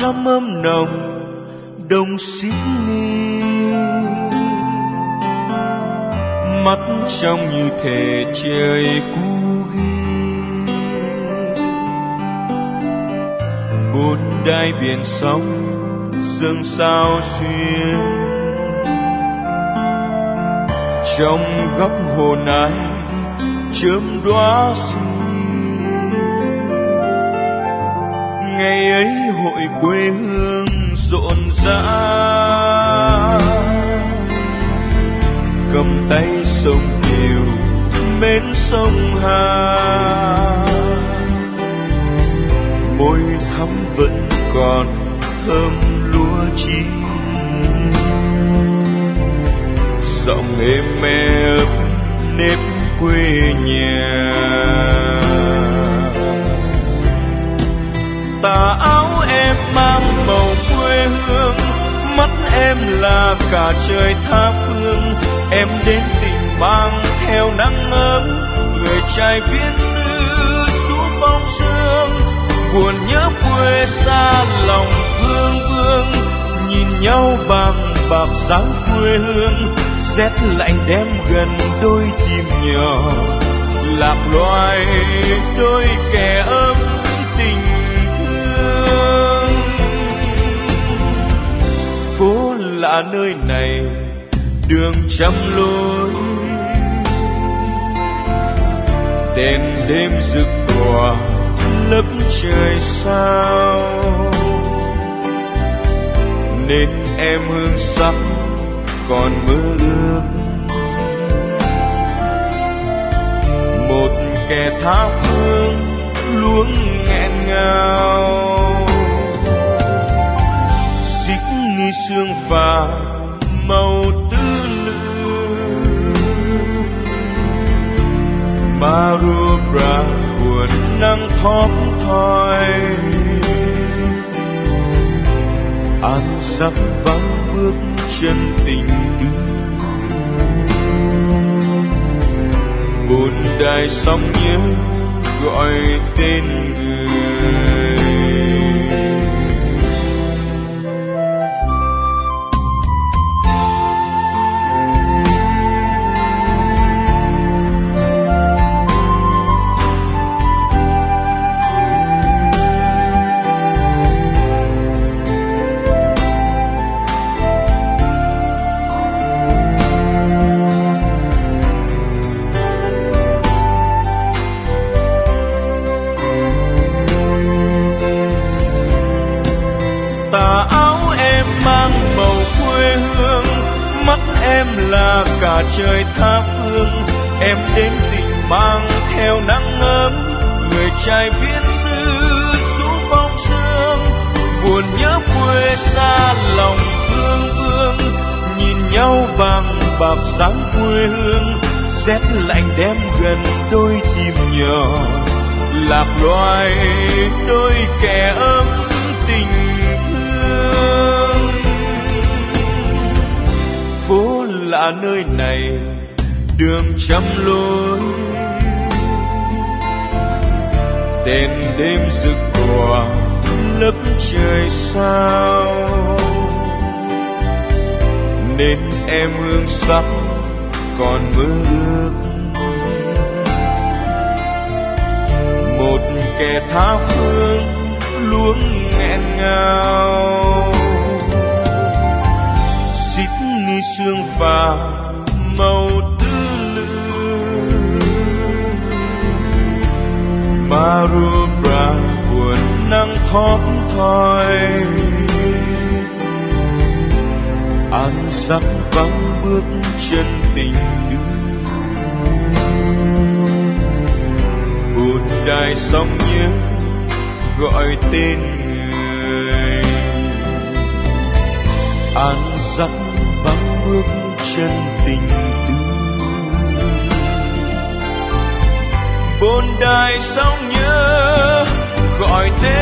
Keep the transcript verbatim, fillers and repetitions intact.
thắm ấm nồng Đông Sydney, mắt trong như thể trời cu ghi. Bốn đáy biển sóng dâng sao xuyên, trong góc hồ này chớm đóa xinh. Ngày ấy hội quê hương rộn rã, cầm tay sông nhiều mến sông Hà. Môi thắm vẫn còn thơm lúa chín, giọng êm êm nếp quê nhà. Tà áo em mang màu quê hương, mắt em là cả trời tha phương. Em đến tình mang theo nắng ấm, người trai viết thư rũ phong sương. Buồn nhớ quê xa lòng vương vương, nhìn nhau bằng bạc dáng quê hương. Rét lạnh đem gần đôi tim nhỏ, lạc loài đôi kẻ ấm tình thương. Phố lạ nơi này đường trăm lối, đèn đêm rực tỏa lấp trời sao. Nên em hương sắc còn mơ ước, một kẻ tha phương luống nghẹn ngào. Sydney sương phà màu tư lự, Maroubra buồn nắng thóp thoi. An sắp vắng bước chân tình tư, buồn đài sóng nhớ gọi tên người. Tà áo em mang màu quê hương, mắt em là cả trời tha phương. Em đến tình mang theo nắng ấm, người trai viết thư rũ phong sương. Buồn nhớ quê xa lòng vương vương, nhìn nhau bằng bạc dáng quê hương. Rét lạnh đem gần đôi tim nhỏ, lạc loài đôi kẻ ấm tình thương. Phố lạ nơi này đường trăm lối, đèn đêm rực tỏa lấp trời sao. Nên em hương sắc còn mơ ước, một kẻ tha phương luống nghẹn ngào. Sydney sương phà màu tư lự, Maroubra buồn nắng thóp thoi. An sắc vắng bước chân tình tư, buồn đài sóng nhớ gọi tên người. An sắc vắng bước chân tình tư, bốn đài sóng nhớ gọi tên